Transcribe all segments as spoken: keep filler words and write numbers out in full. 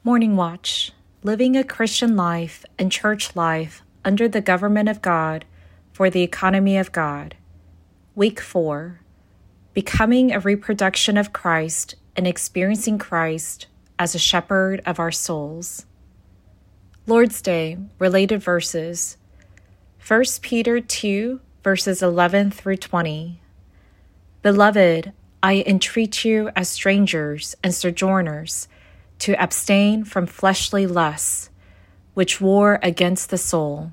Morning Watch, Living a Christian Life and Church Life under the Government of God for the Economy of God. Week four, Becoming a Reproduction of Christ and Experiencing Christ as a Shepherd of Our Souls. Lord's Day, related verses, First Peter two, verses eleven through twenty. Beloved, I entreat you as strangers and sojourners to abstain from fleshly lusts, which war against the soul,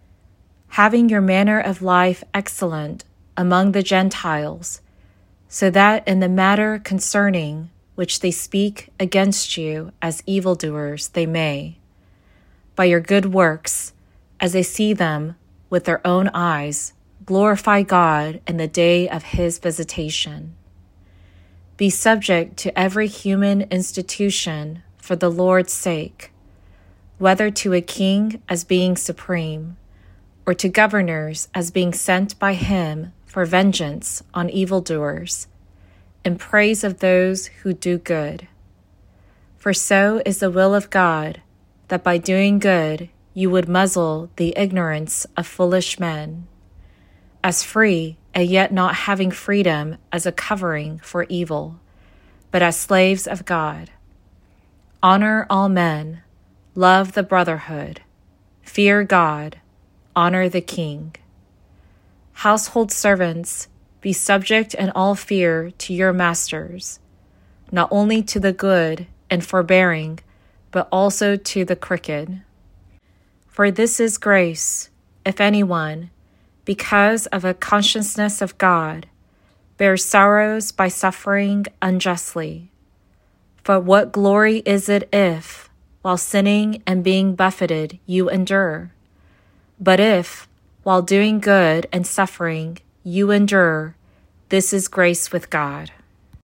having your manner of life excellent among the Gentiles, so that in the matter concerning which they speak against you as evildoers they may, by your good works, as they see them with their own eyes, glorify God in the day of his visitation. Be subject to every human institution for the Lord's sake, whether to a king as being supreme, or to governors as being sent by him for vengeance on evildoers, in praise of those who do good. For so is the will of God, that by doing good you would muzzle the ignorance of foolish men, as free and yet not having freedom as a covering for evil, but as slaves of God. Honor all men, love the brotherhood, fear God, honor the king. Household servants, be subject in all fear to your masters, not only to the good and forbearing, but also to the crooked. For this is grace, if anyone, because of a consciousness of God, bears sorrows by suffering unjustly. For what glory is it if, while sinning and being buffeted, you endure? But if, while doing good and suffering, you endure, this is grace with God.